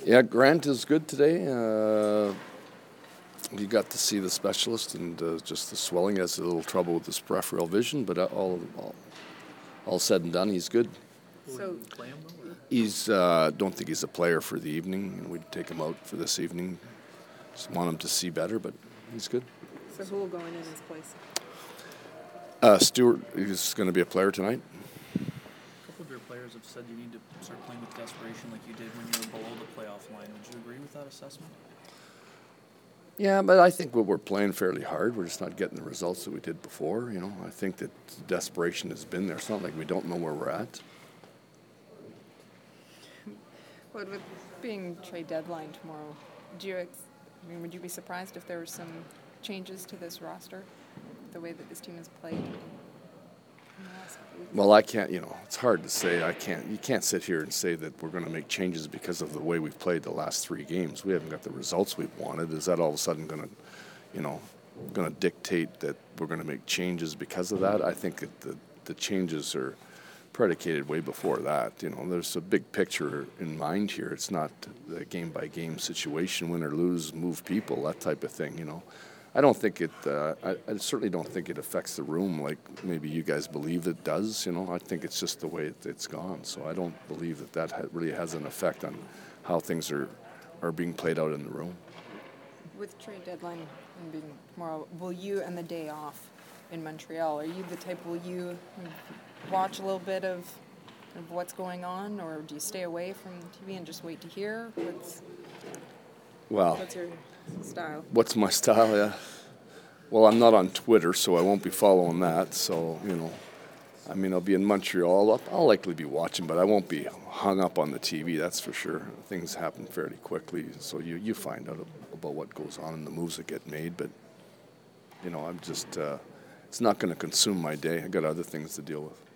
Yeah, Grant is good today. You got to see the specialist, and just the swelling has a little trouble with his peripheral vision, but all said and done, he's good. So He's don't think he's a player for the evening. We'd take him out for this evening. Just want him to see better, but he's good. So who will go in his place? Stewart is going to be a player tonight. A couple of your players have said you need to start playing with desperation like you did when you were below the playoff line. Would you agree with that assessment? Yeah, but I think we're playing fairly hard. We're just not getting the results that we did before. I think that desperation has been there. It's not like we don't know where we're at. But with being trade deadline tomorrow, would you be surprised if there were some changes to this roster, the way that this team has played? Well, I can't, it's hard to say. You can't sit here and say that we're going to make changes because of the way we've played the last 3 games. We haven't got the results we've wanted. Is that all of a sudden going to dictate that we're going to make changes because of that? I think that the changes are predicated way before that. There's a big picture in mind here. It's not the game-by-game situation, win or lose, move people, that type of thing, I don't think it. I certainly don't think it affects the room like maybe you guys believe it does. I think it's just the way it's gone. So I don't believe that really has an effect on how things are being played out in the room. With trade deadline being tomorrow, will you and the day off in Montreal? Are you the type? Will you watch a little bit of what's going on, or do you stay away from TV and just wait to hear? What's your style? What's my style? Yeah. Well, I'm not on Twitter, so I won't be following that. So, I'll be in Montreal. I'll likely be watching, but I won't be hung up on the TV, that's for sure. Things happen fairly quickly, so you find out about what goes on and the moves that get made. But, I'm just, it's not going to consume my day. I got other things to deal with.